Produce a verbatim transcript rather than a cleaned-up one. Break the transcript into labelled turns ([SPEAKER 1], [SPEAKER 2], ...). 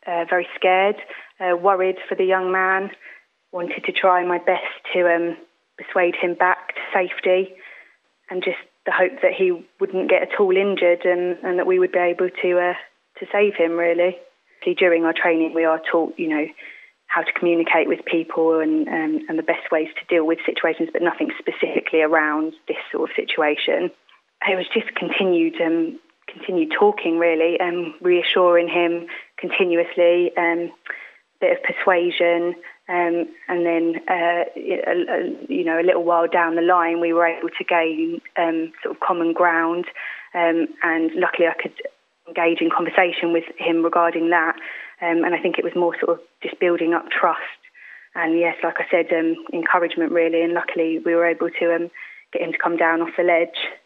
[SPEAKER 1] uh, very scared, uh, worried for the young man, wanted to try my best to um, persuade him back to safety, and just the hope that he wouldn't get at all injured, and, and that we would be able to uh, to save him, really. During our training, we are taught, you know, how to communicate with people and, um, and the best ways to deal with situations, but nothing specifically around this sort of situation. It was just continued um, continued talking, really, and um, reassuring him continuously, um, bit of persuasion, um, and then, uh, a, a, you know, a little while down the line, we were able to gain um, sort of common ground, um, and luckily I could engage in conversation with him regarding that, um, and I think it was more sort of just building up trust, and yes, like I said, um, encouragement, really, and luckily we were able to um, get him to come down off the ledge.